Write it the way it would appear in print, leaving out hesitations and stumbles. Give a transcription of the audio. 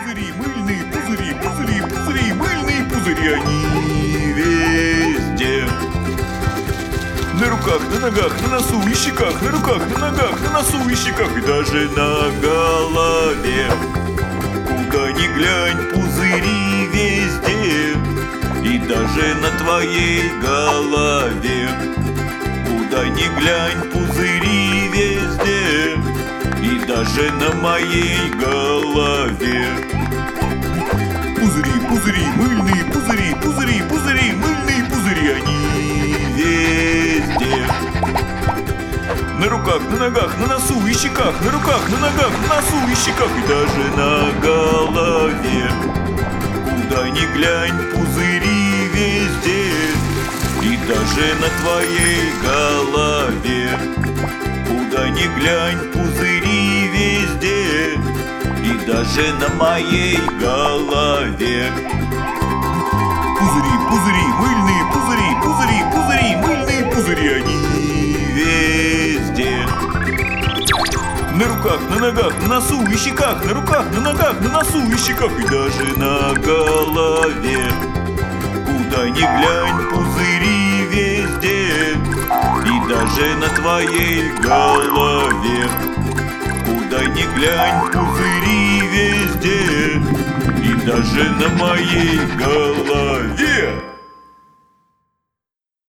пузыри, мыльные пузыри, пузыри, пузыри, мыльные пузыри, они везде. На руках, на ногах, на носу и щеках, на руках, на ногах, на носу и щеках, и даже на голове. Куда ни глянь, пузыри везде, и даже на твоей голове. Куда ни глянь, пузыри везде, и даже на моей голове. Пузыри, пузыри, мыльные пузыри, пузыри, пузыри, мыльные пузыри, они везде. На руках, на ногах, на носу и щеках, на руках, на ногах, на носу и щеках, и даже на голове. Куда ни глянь, пузыри везде, и даже на твоей голове. Куда ни глянь, пузыри везде, и даже на моей голове. Пузыри, пузыри, мыльные пузыри, пузыри, пузыри, мыльные пузыри, они везде. На руках, на ногах, на носу и щеках, на руках, на ногах, на носу и щеках, и даже на голове. Куда ни глянь, пузыри везде, и даже на твоей голове. Куда ни глянь, пузыри везде, и даже на моей голове.